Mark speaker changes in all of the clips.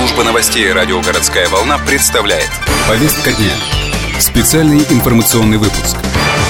Speaker 1: Служба новостей радио «Городская волна» представляет.
Speaker 2: Повестка дня. Специальный информационный выпуск.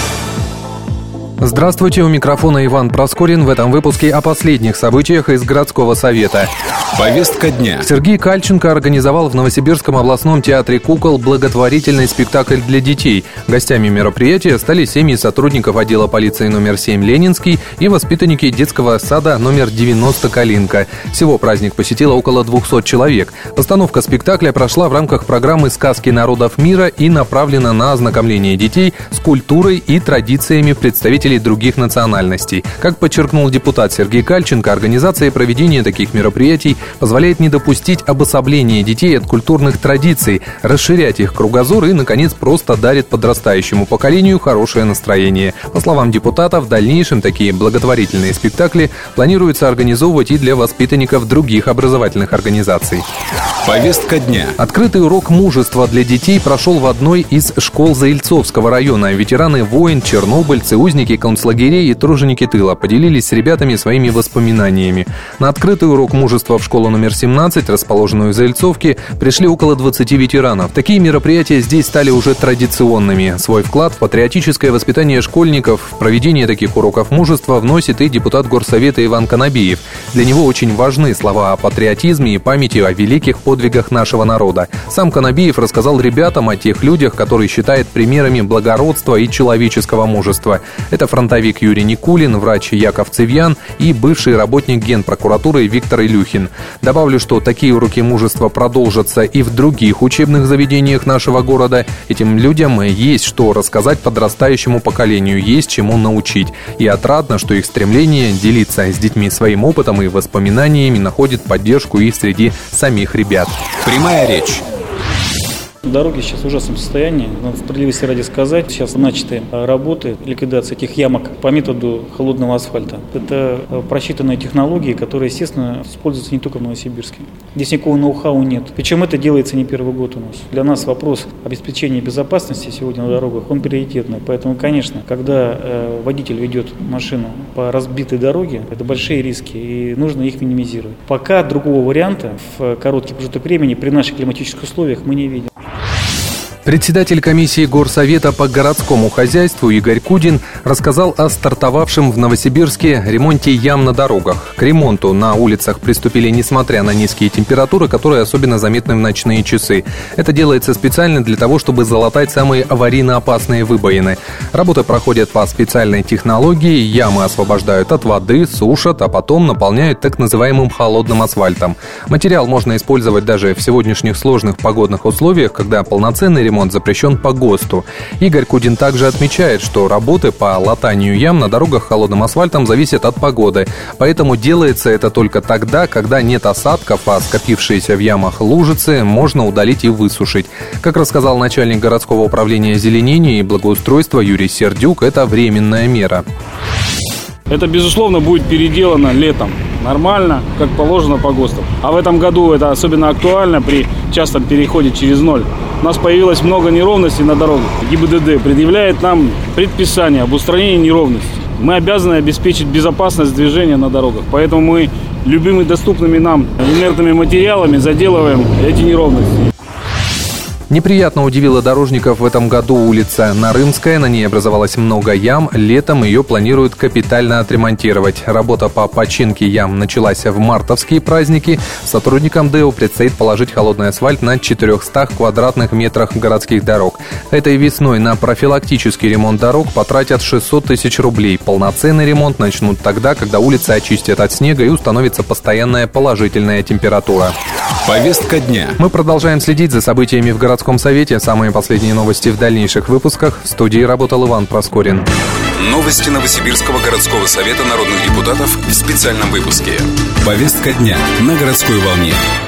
Speaker 3: Здравствуйте, у микрофона Иван Проскорин. В этом выпуске о последних событиях из городского совета.
Speaker 2: Повестка дня.
Speaker 3: Сергей Кальченко организовал в Новосибирском областном театре кукол благотворительный спектакль для детей. Гостями мероприятия стали семьи сотрудников отдела полиции номер 7 «Ленинский» и воспитанники детского сада номер 90 «Калинка». Всего праздник посетило около 200 человек. Постановка спектакля прошла в рамках программы «Сказки народов мира» и направлена на ознакомление детей с культурой и традициями представителей других национальностей. Как подчеркнул депутат Сергей Кальченко, организация и проведение таких мероприятий позволяет не допустить обособления детей от культурных традиций, расширять их кругозор и, наконец, просто дарит подрастающему поколению хорошее настроение. По словам депутата, в дальнейшем такие благотворительные спектакли планируется организовывать и для воспитанников других образовательных организаций.
Speaker 2: Повестка дня.
Speaker 3: Открытый урок мужества для детей прошел в одной из школ Заильцовского района. Ветераны войн, чернобыльцы, узники концлагерей и труженики тыла поделились с ребятами своими воспоминаниями. На открытый урок мужества в школу номер 17, расположенную в Заильцовке, пришли около 20 ветеранов. Такие мероприятия здесь стали уже традиционными. Свой вклад в патриотическое воспитание школьников, в проведение таких уроков мужества вносит и депутат горсовета Иван Конобиев. Для него очень важны слова о патриотизме и памяти о великих подвигах нашего народа. Сам Конобиев рассказал ребятам о тех людях, которые считают примерами благородства и человеческого мужества. Это фронтовик Юрий Никулин, врач Яков Цивьян и бывший работник Генпрокуратуры Виктор Илюхин. Добавлю, что такие уроки мужества продолжатся и в других учебных заведениях нашего города. Этим людям есть что рассказать подрастающему поколению, есть чему научить. И отрадно, что их стремление делиться с детьми своим опытом и воспоминаниями находит поддержку и среди самих ребят.
Speaker 2: Прямая речь.
Speaker 4: Дороги сейчас в ужасном состоянии. Надо справедливости ради сказать, сейчас начаты работы ликвидации этих ямок по методу холодного асфальта. Это просчитанные технологии, которые, естественно, используются не только в Новосибирске. Здесь никакого ноу-хау нет. Причем это делается не первый год у нас. Для нас вопрос обеспечения безопасности сегодня на дорогах, он приоритетный. Поэтому, конечно, когда водитель ведет машину по разбитой дороге, это большие риски, и нужно их минимизировать. Пока другого варианта в короткий промежуток времени при наших климатических условиях мы не видим.
Speaker 3: Председатель комиссии Горсовета по городскому хозяйству Игорь Кудин рассказал о стартовавшем в Новосибирске ремонте ям на дорогах. К ремонту на улицах приступили несмотря на низкие температуры, которые особенно заметны в ночные часы. Это делается специально для того, чтобы залатать самые аварийно опасные выбоины. Работы проходят по специальной технологии, ямы освобождают от воды, сушат, а потом наполняют так называемым холодным асфальтом. Материал можно использовать даже в сегодняшних сложных погодных условиях, когда полноценный ремонт запрещен по ГОСТу. Игорь Кудин также отмечает, что работы по латанию ям на дорогах холодным асфальтом зависят от погоды. Поэтому делается это только тогда, когда нет осадков, а скопившиеся в ямах лужицы можно удалить и высушить. Как рассказал начальник городского управления озеленения и благоустройства Юрий Сердюк, это временная мера.
Speaker 5: Это, безусловно, будет переделано летом. Нормально, как положено по ГОСТу. А в этом году это особенно актуально при частом переходе через ноль. У нас появилось много неровностей на дорогах. ГИБДД предъявляет нам предписание об устранении неровностей. Мы обязаны обеспечить безопасность движения на дорогах. Поэтому мы любыми доступными нам инертными материалами заделываем эти неровности.
Speaker 3: Неприятно удивила дорожников в этом году улица Нарымская. На ней образовалось много ям. Летом ее планируют капитально отремонтировать. Работа по починке ям началась в мартовские праздники. Сотрудникам ДЭУ предстоит положить холодный асфальт на 400 квадратных метрах городских дорог. Этой весной на профилактический ремонт дорог потратят 600 тысяч рублей. Полноценный ремонт начнут тогда, когда улицы очистят от снега и установится постоянная положительная температура.
Speaker 2: Повестка дня.
Speaker 3: Мы продолжаем следить за событиями в городском совете. Самые последние новости в дальнейших выпусках. В студии работал Иван Проскорин.
Speaker 1: Новости Новосибирского городского совета народных депутатов в специальном выпуске.
Speaker 2: Повестка дня на городской волне.